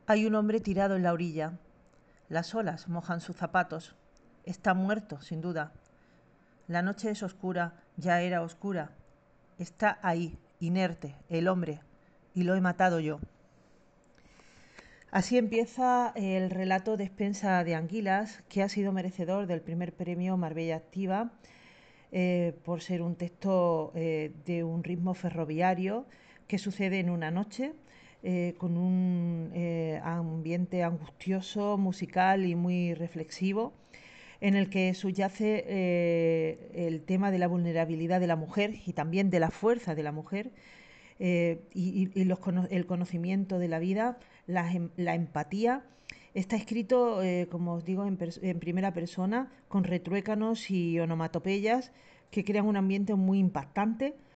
Hay un hombre tirado en la orilla. Las olas mojan sus zapatos. Está muerto, sin duda. La noche es oscura, ya era oscura. Está ahí, inerte, el hombre, y lo he matado yo. Así empieza el relato de Despensa de Anguilas, que ha sido merecedor del primer premio Marbella Activa por ser un texto de un ritmo ferroviario que sucede en una noche con un ambiente angustioso, musical y muy reflexivo, en el que subyace el tema de la vulnerabilidad de la mujer y también de la fuerza de la mujer, el conocimiento de la vida, la empatía. Está escrito, como os digo, en primera persona, con retruécanos y onomatopeyas que crean un ambiente muy impactante,